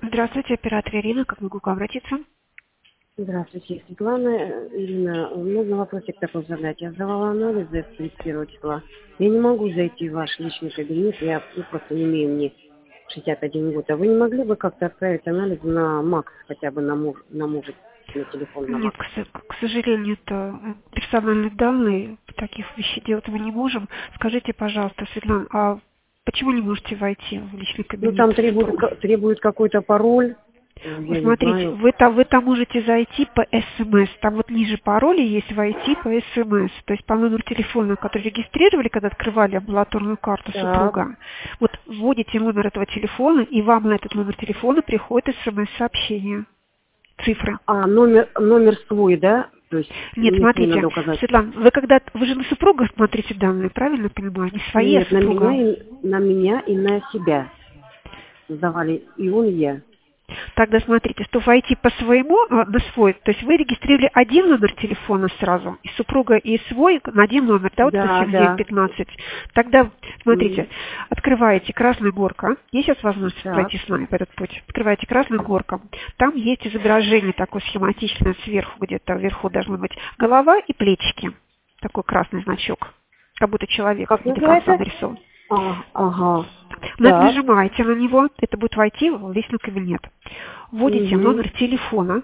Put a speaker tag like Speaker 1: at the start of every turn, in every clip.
Speaker 1: Здравствуйте, оператор Ирина. Как могу к вам обратиться?
Speaker 2: Здравствуйте, Светлана. Ирина, можно вопросик такой задать? Я сдавала анализы 31 числа. Я не могу зайти в ваш личный кабинет, я просто не имею мне 61 год. А вы не могли бы как-то отправить анализ на Макс, хотя бы на мужа, на телефон на
Speaker 1: Нет,
Speaker 2: Макс?
Speaker 1: к сожалению, это персональные данные. Таких вещей делать мы не можем. Скажите, пожалуйста, Светлана, а почему не можете войти в личный
Speaker 2: Ну,
Speaker 1: кабинет
Speaker 2: там
Speaker 1: супруга?
Speaker 2: требует какой-то пароль,
Speaker 1: Вы
Speaker 2: я не
Speaker 1: смотрите,
Speaker 2: знаю.
Speaker 1: вы там можете зайти по СМС. Там вот ниже пароля есть «Войти по СМС». То есть по номеру телефона, который регистрировали, когда открывали амбулаторную карту
Speaker 2: Так.
Speaker 1: супруга. Вот вводите номер этого телефона, и вам на этот номер телефона приходит СМС-сообщение. Цифры.
Speaker 2: А, номер свой, да? То есть
Speaker 1: Нет,
Speaker 2: мне свой
Speaker 1: смотрите,
Speaker 2: надо указать.
Speaker 1: Светлана, вы же на супруга смотрите данные, правильно понимаю? Не свои, а
Speaker 2: Нет,
Speaker 1: супруга.
Speaker 2: на меня и на себя сдавали и он, и я.
Speaker 1: Тогда смотрите, что войти по своему, на свой, то есть вы регистрировали один номер телефона сразу, и супруга, и свой на один номер, да, вот
Speaker 2: Да,
Speaker 1: 8915. Тогда, смотрите,
Speaker 2: Мгм.
Speaker 1: открываете «Красная горка», есть сейчас возможность
Speaker 2: Так.
Speaker 1: пройти с нами по этот путь, открываете «Красная горка», там есть изображение такое схематичное сверху, где-то вверху должно быть голова и плечики, такой красный значок, как будто человек в
Speaker 2: Как
Speaker 1: виде конца
Speaker 2: называется?
Speaker 1: нарисован.
Speaker 2: Ага. Так.
Speaker 1: Нажимаете на него, это будет войти в личный кабинет. Вводите
Speaker 2: Угу.
Speaker 1: номер телефона,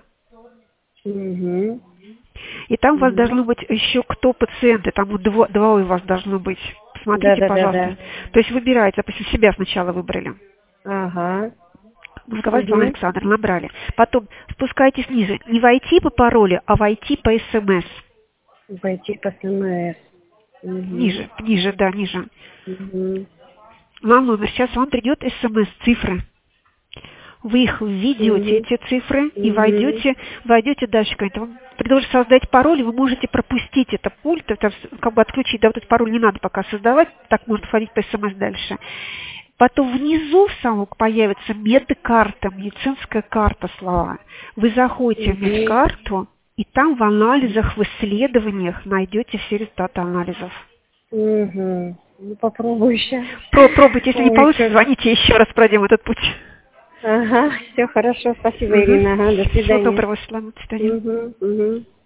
Speaker 2: Угу.
Speaker 1: и там у вас
Speaker 2: Угу.
Speaker 1: должно быть еще кто пациенты, там вот два у вас должно быть. Посмотрите, пожалуйста.
Speaker 2: Да.
Speaker 1: То есть выбираете, допустим, себя сначала выбрали.
Speaker 2: Ага.
Speaker 1: Мозговая Светлана
Speaker 2: Угу.
Speaker 1: Александровна набрали. Потом спускайтесь ниже. Не войти по паролю, а войти по СМС.
Speaker 2: Пойти по СМС. Угу.
Speaker 1: Ниже, да, ниже.
Speaker 2: Угу.
Speaker 1: Вам номер, сейчас вам придет СМС, цифры. Вы их введете,
Speaker 2: Угу.
Speaker 1: эти цифры, и
Speaker 2: Угу.
Speaker 1: войдете дальше. Вам предложат создать пароль, вы можете пропустить это пульт, это как бы отключить. Да, вот этот пароль не надо пока создавать, так может входить по СМС дальше. Потом внизу в самом появится медкарта, медицинская карта слова. Вы заходите в
Speaker 2: Угу.
Speaker 1: медкарту, и там в анализах, в исследованиях найдете все результаты анализов.
Speaker 2: Угу. Ну, попробую сейчас.
Speaker 1: Пробуйте, если не
Speaker 2: Ой,
Speaker 1: получится,
Speaker 2: как.
Speaker 1: звоните еще раз, пройдем этот путь.
Speaker 2: Ага, все хорошо, спасибо,
Speaker 1: Угу.
Speaker 2: Ирина. Ага, до
Speaker 1: Всего
Speaker 2: свидания.
Speaker 1: доброго, Светлана, до свидания.
Speaker 2: Угу. Угу.